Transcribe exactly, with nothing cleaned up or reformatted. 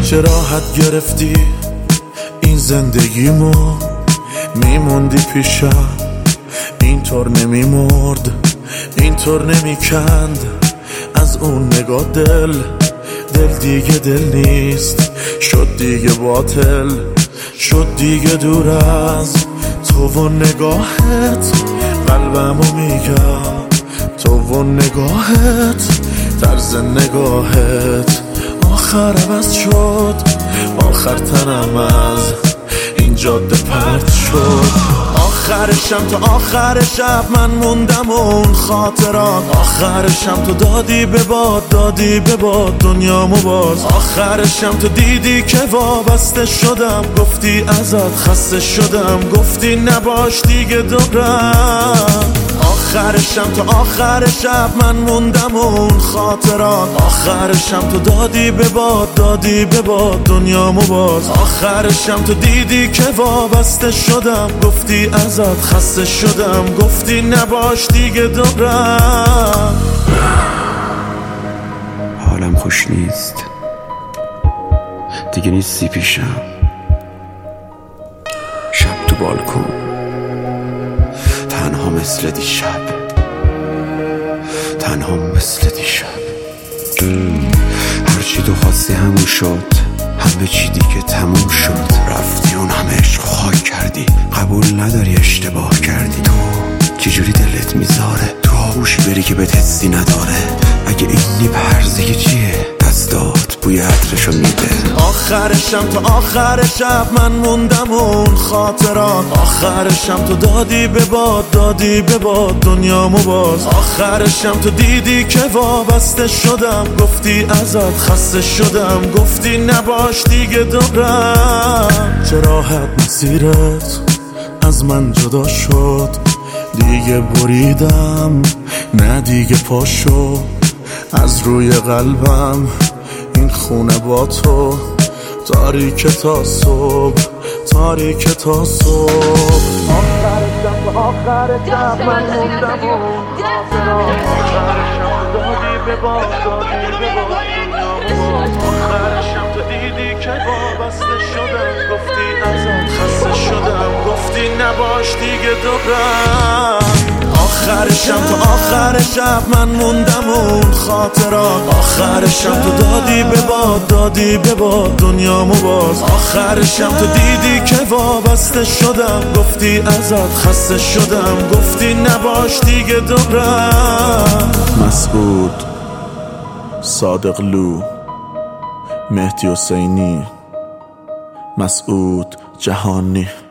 چه راحت گرفتی این زندگیمو، میموندی پیشم اینطور نمیمرد، اینطور نمیکند از اون نگاه دل. دل دیگه دل نیست، شد دیگه باطل، شد دیگه دور از تو و نگاهت. قلبمو میگم تو و نگاهت، طرز نگاهت آخر عوض شد، آخر تنم از این جاده پرت شد. آخر شب تا آخر شب من موندم اون خاطرات، آخر شب تو دادی به باد، دادی به باد دنیامو باز. آخر شب تو دیدی که وابسته شدم، گفتی ازت خسته شدم، گفتی نباش دیگه دورم. آخر شب تا آخر شب من موندم اون خاطرات، آخر شب تو دادی به باد، دادی به باد دنیامو باز. آخر شب تو دیدی که وابسته شدم، گفتی ازت خسته شدم، گفتی نباش دیگه دورم. حالم خوش نیست دیگه، نیستی پیشم. شب تو بالکن تنها مثل دیشب، تنها مثل دیشب. هرچی تو خواستی همون شد، همه چی دیگه تموم شد. رفتی اون همه عشق خاک کردی، قبول نداری اشتباه کردی. تو چجوری دلت میذاره تو آغوشی بری که بهت حسی نداره؟ اگه اینی پرزگی چیه؟ دستات بوی عطرشو میده. آخر شب تا آخر شب من موندم اون خاطرات، آخر شب تو دادی به باد، دادی به باد دنیامو باز. آخر شب تو دیدی که وابسته شدم، گفتی ازت خسته شدم، گفتی نباش دیگه دورم. چه راحت مسیرت از من جدا شد، دیگه بریدم نه دیگه پاشو از روی قلبم. این خونه با تو تاریک تا صبح، تاریک تا صبح. آخر شب تا آخر شب من موندم اون خاطرات، آخر شب دادی به باد، دادی به باد دنیامو. آخر شب تو دیدی که وابسته شدم، گفتی ازت خسته شدم، گفتی نباش دیگه دورم. آخر شب تا آخر شب من موندم اون خاطرات، آخر شب تو دادی به باد، دادی به باد دنیامو باز. آخر شب تو دیدی که وابسته شدم، گفتی ازت خسته شدم، گفتی نباش دیگه دورم. مسعود، صادق لو، مهدی حسینی، مسعود جهانی.